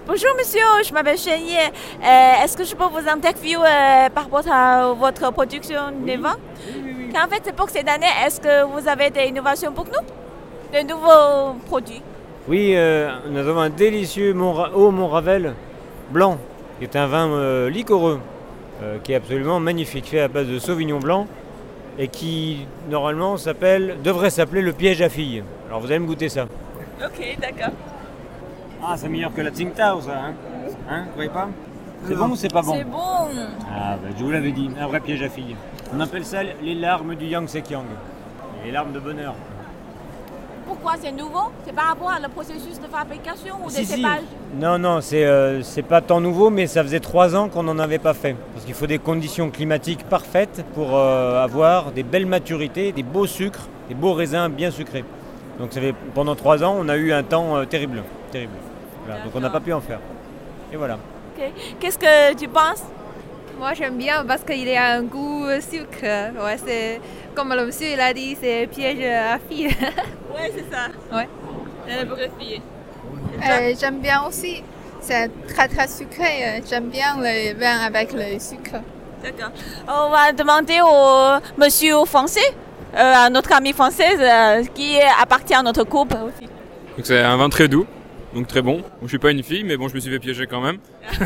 Bonjour monsieur, je m'appelle Chénie. Est-ce que je peux vous interviewer par rapport à votre production de vin? En fait, pour cette année, est-ce que vous avez des innovations pour nous? De nouveaux produits? Oui, nous avons un délicieux Haut Montravel blanc, qui est un vin liquoreux, qui est absolument magnifique, fait à base de Sauvignon blanc, et qui, normalement, devrait s'appeler le piège à filles. Alors vous allez me goûter ça. Ok, d'accord. Ah, c'est meilleur que la Tsingtao, ça, hein? Vous voyez pas? C'est bon ou c'est pas bon? C'est bon. Ah, je vous l'avais dit, un vrai piège à filles. On appelle ça les larmes du Yang Sek Yang, les larmes de bonheur. Pourquoi c'est nouveau? C'est par rapport à le processus de fabrication ou des cépages? Non, c'est pas tant nouveau, mais ça faisait 3 ans qu'on n'en avait pas fait. Parce qu'il faut des conditions climatiques parfaites pour avoir des belles maturités, des beaux sucres, des beaux raisins bien sucrés. Donc pendant 3 ans, on a eu un temps terrible. Voilà, donc on n'a pas pu en faire. Et voilà. Okay. Qu'est-ce que tu penses? Moi j'aime bien parce qu'il a un goût sucre. Ouais, c'est comme le monsieur il a dit, c'est piège à filles. Ouais, c'est ça. Ouais. Pour les filles. J'aime bien aussi. C'est très très sucré. J'aime bien le vin avec le sucre. D'accord. On va demander au monsieur français, à notre amie française, qui appartient à notre couple aussi. Donc c'est un vin très doux, donc très bon. Je suis pas une fille, mais bon, je me suis fait piéger quand même.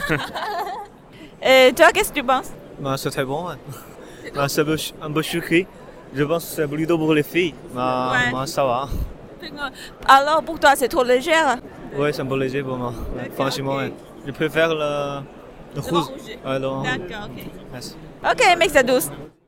Et toi, qu'est-ce que tu penses? C'est très bon. Ouais. C'est un peu sucré. Je pense que c'est plutôt pour les filles. Ouais. Ça va. Alors pour toi, c'est trop léger? Oui, c'est un peu léger pour moi. Franchement, ouais. Je préfère le rouge. D'accord, ok. Merci. Ok, make ça douce.